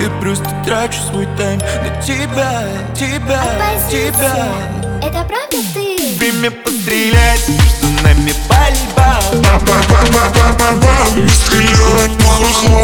И просто трачу свой тайм на тебя, тебя, тебя. Это правда ты? Время пострелять, между нами пальба. Не стрелять,